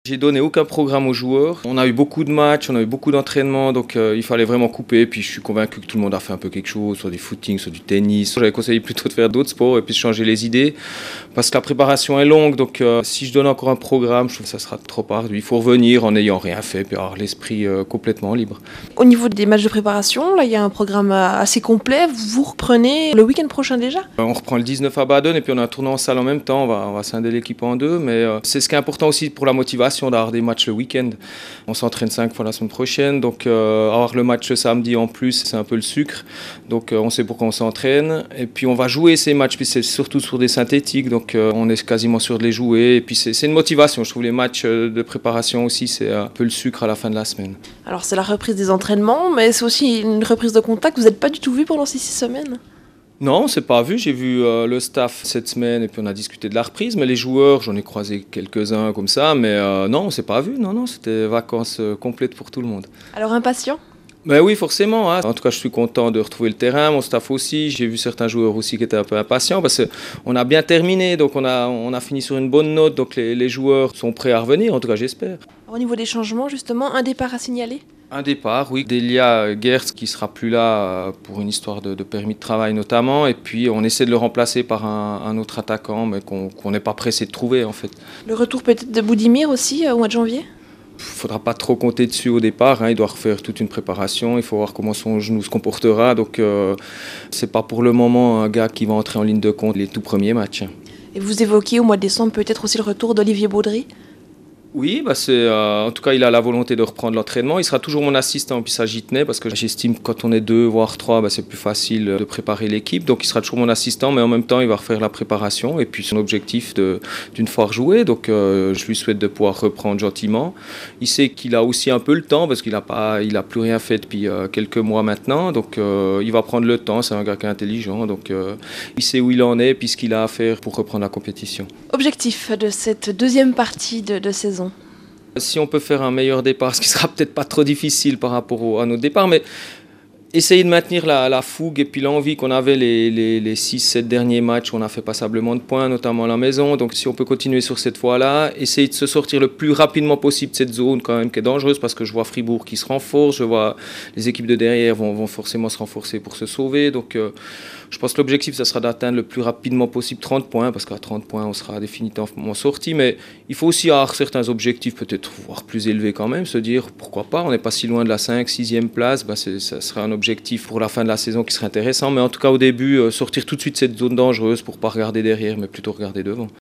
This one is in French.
J'ai donné aucun programme aux joueurs. On a eu beaucoup de matchs, on a eu beaucoup d'entraînements, donc il fallait vraiment couper. Puis je suis convaincu que tout le monde a fait un peu quelque chose, soit du footing, soit du tennis. J'avais conseillé plutôt de faire d'autres sports et puis de changer les idées, parce que la préparation est longue. Donc si je donne encore un programme, je trouve que ça sera trop ardu. Il faut revenir en n'ayant rien fait, puis avoir l'esprit complètement libre. Au niveau des matchs de préparation, là il y a un programme assez complet. Vous reprenez le week-end prochain déjà ? On reprend le 19 à Baden et puis on a un tournoi en salle en même temps. On va scinder l'équipe en deux, mais c'est ce qui est important aussi pour la motivation d'avoir des matchs le week-end. On s'entraîne 5 fois la semaine prochaine, donc avoir le match samedi en plus, c'est un peu le sucre. Donc on sait pourquoi on s'entraîne. Et puis on va jouer ces matchs, puis c'est surtout sur des synthétiques, donc on est quasiment sûr de les jouer. Et puis c'est une motivation. Je trouve les matchs de préparation aussi, c'est un peu le sucre à la fin de la semaine. Alors c'est la reprise des entraînements, mais c'est aussi une reprise de contact. Vous n'êtes pas du tout vu pendant ces 6 semaines ? Non, on s'est pas vu. J'ai vu le staff cette semaine et puis on a discuté de la reprise. Mais les joueurs, j'en ai croisé quelques-uns comme ça. Mais non, on s'est pas vu. Non, c'était vacances complètes pour tout le monde. Alors impatient ? Ben oui, forcément. Hein. En tout cas, je suis content de retrouver le terrain. Mon staff aussi. J'ai vu certains joueurs aussi qui étaient un peu impatients parce qu'on a bien terminé. Donc on a fini sur une bonne note. Donc les joueurs sont prêts à revenir. En tout cas, j'espère. Au niveau des changements, justement, un départ à signaler ? Un départ, oui. Delia Gertz qui sera plus là pour une histoire de permis de travail notamment. Et puis on essaie de le remplacer par un autre attaquant, mais qu'on n'est pas pressé de trouver en fait. Le retour peut-être de Boudimir aussi au mois de janvier ? Il ne faudra pas trop compter dessus au départ. Hein. Il doit refaire toute une préparation. Il faut voir comment son genou se comportera. Donc c'est pas pour le moment un gars qui va entrer en ligne de compte les tout premiers matchs. Et vous évoquiez au mois de décembre peut-être aussi le retour d'Olivier Baudry ? Oui, en tout cas, il a la volonté de reprendre l'entraînement. Il sera toujours mon assistant, puis ça j'y tenais, parce que j'estime que quand on est 2, voire 3, c'est plus facile de préparer l'équipe. Donc il sera toujours mon assistant, mais en même temps, il va refaire la préparation. Et puis son objectif d'une fois rejoué, donc je lui souhaite de pouvoir reprendre gentiment. Il sait qu'il a aussi un peu le temps, parce qu'il a plus rien fait depuis quelques mois maintenant. Donc il va prendre le temps, c'est un gars qui est intelligent. Donc il sait où il en est, puis ce qu'il a à faire pour reprendre la compétition. Objectif de cette deuxième partie de saison ? Si on peut faire un meilleur départ, ce qui sera peut-être pas trop difficile par rapport à notre départ, mais essayer de maintenir la fougue et puis l'envie qu'on avait les 6-7 derniers matchs où on a fait passablement de points, notamment à la maison. Donc si on peut continuer sur cette voie-là, essayer de se sortir le plus rapidement possible de cette zone quand même qui est dangereuse, parce que je vois Fribourg qui se renforce, je vois les équipes de derrière vont forcément se renforcer pour se sauver. Donc je pense que l'objectif, ça sera d'atteindre le plus rapidement possible 30 points, parce qu'à 30 points, on sera définitivement sorti. Mais il faut aussi avoir certains objectifs, peut-être voire plus élevés quand même, se dire pourquoi pas, on n'est pas si loin de la 5e, 6e place, ça serait un objectif pour la fin de la saison qui serait intéressant. Mais en tout cas, au début, sortir tout de suite de cette zone dangereuse pour ne pas regarder derrière, mais plutôt regarder devant.